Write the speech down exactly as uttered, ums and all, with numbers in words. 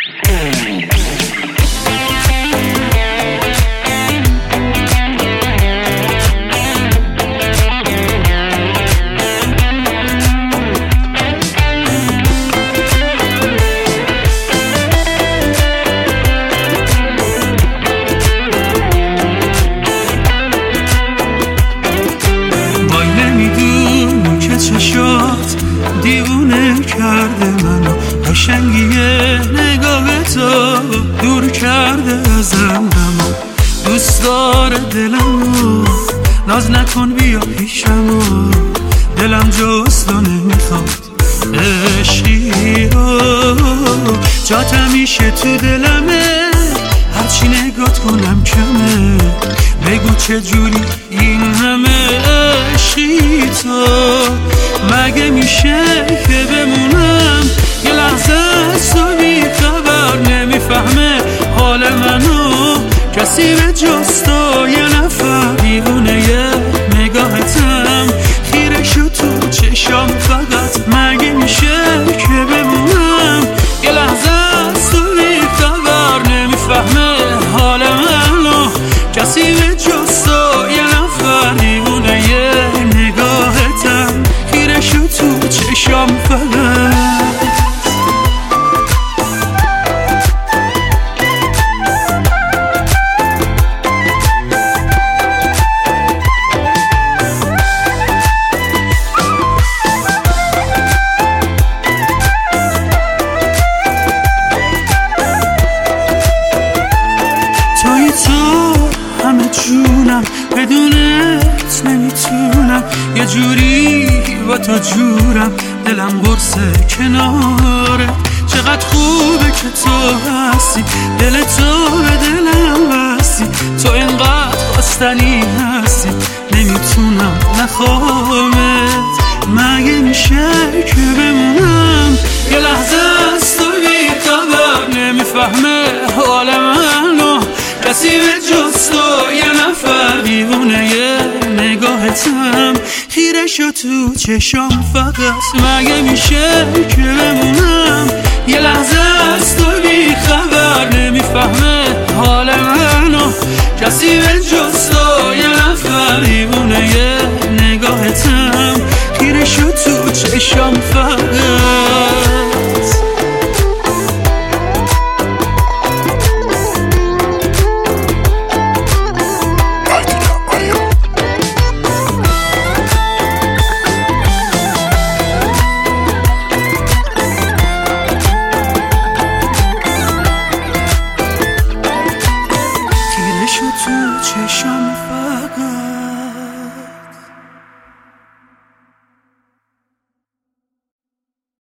دیوونه کرده منو، قشنگی نگاه تو دور کرده ازم غمو، دوست داره دلمو، ناز نکن بیا پیشمو، دلم جست و نمیخواد عشقی رو، جات همیشه تو دلمه، هرچی نگات کنم کمه، بگو چجوری این همه عشقی تو، مگه میشه که بمونم یه لحظه از تو بی خبر، نمیفهمه حال منو کسی به جز تو، یه نفر دیوونه یه نگاهتم، خیره شد تو چشام فقط، مگه میشه که بمونم یه لحظه از تو بی خبر، نمیفهمه حال منو کسی به جز تو، یه نفر دیوونه یه نگاهتم، خیره شد تو چشام فقط. توی تو همه جونم، بدونت نمیتونم، یه جوری با تو جورم، دلم برسه کناره، چقدر خوبه که تو هستی، دل تو به دلم بستی، تو اینقدر خواستنی هستی، نمیتونم نخوامت، مگه میشه که بمونم یه لحظه از تو بی خبر، نمیفهمه حال منو کسی به جز تو، یه نفر دیوونه یه نگاهتم، خیره شد تو چشام فقط، مگه میشه که بمونم یه لحظه از تو بی خبر، نمیفهمه حال منو کسی به جز تو، یه نفر دیوونه یه نگاهتم، خیره شد تو چشام فقط. تو چشم فقط